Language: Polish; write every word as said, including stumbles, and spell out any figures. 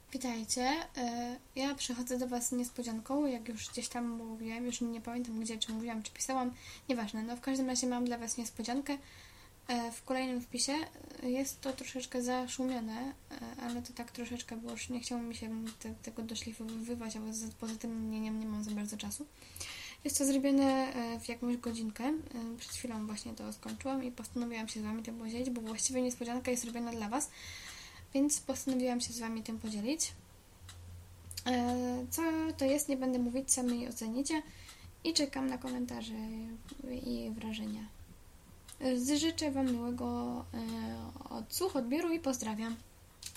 Witajcie. Ja przychodzę do Was z niespodzianką, jak już gdzieś tam mówiłam, już nie pamiętam gdzie, czy mówiłam, czy pisałam, nieważne. No w każdym razie mam dla Was niespodziankę w kolejnym wpisie. Jest to troszeczkę zaszumione, ale to tak troszeczkę, bo już nie chciało mi się te, tego doszlifowywać, a poza tym nie, nie, nie mam za bardzo czasu. Jest to zrobione w jakąś godzinkę. Przed chwilą właśnie to skończyłam i postanowiłam się z Wami tym podzielić, bo właściwie niespodzianka jest robiona dla Was. Więc postanowiłam się z Wami tym podzielić. Co to jest, nie będę mówić, sami ocenicie i czekam na komentarze i wrażenia. Życzę Wam miłego odsłuchu, odbioru i pozdrawiam.